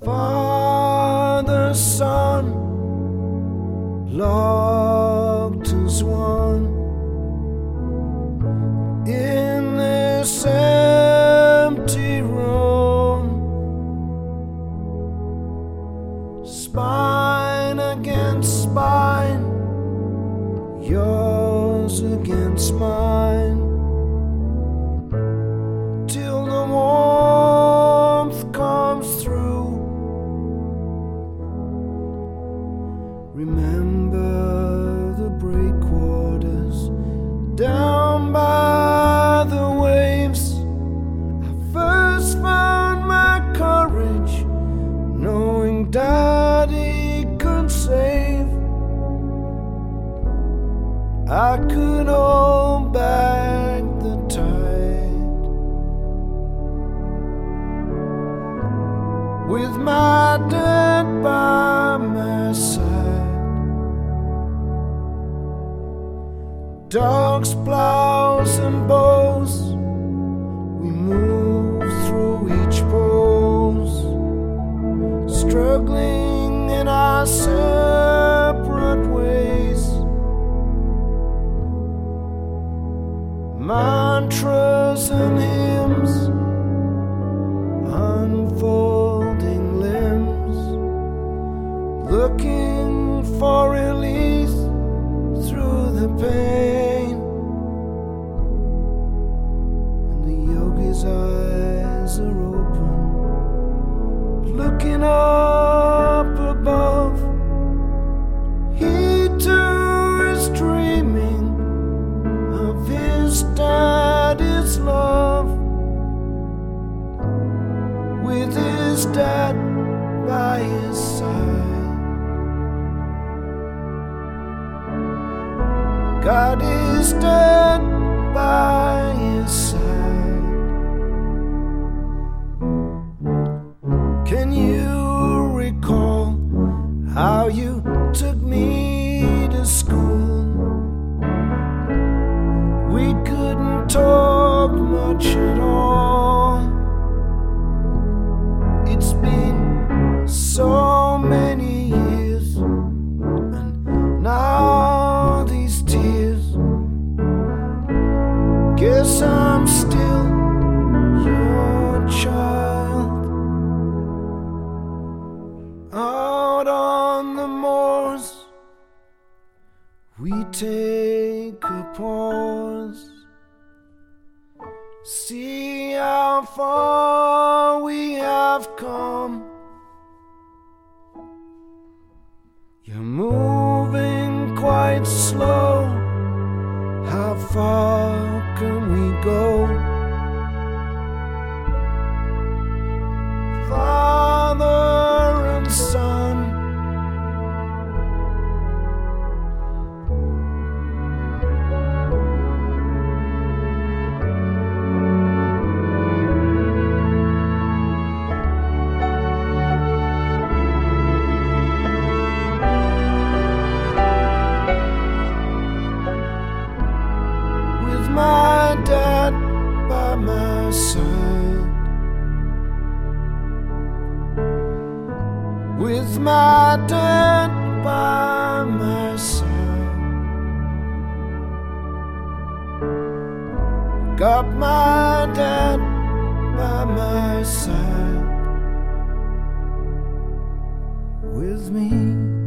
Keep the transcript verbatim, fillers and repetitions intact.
Father, Son, locked as one in this empty room, spine against spine, yours against mine, till the warmth comes through. Remember the breakwaters down by the waves. I first found my courage, knowing Daddy could save. I could hold back the tide with my dad by my side. Dogs, plows, and bows, we move through each pose, struggling in our separate ways. Mantras and hymns, unfolding limbs, looking for release through the pain. And the yogi's eyes are open, looking up above. He too is dreaming of his daddy's love, with his dad by his side. God is dead by his side. Can you recall how you took me to school? We couldn't talk much at all. It's been so many years, and now these tears. Guess I'm still your child. Out on the moors, we take a pause, see how far we have come. You're moving quite slow. How far can we go? Father and Son, my dad by my side, with my dad by my side. Got my dad by my side, with me.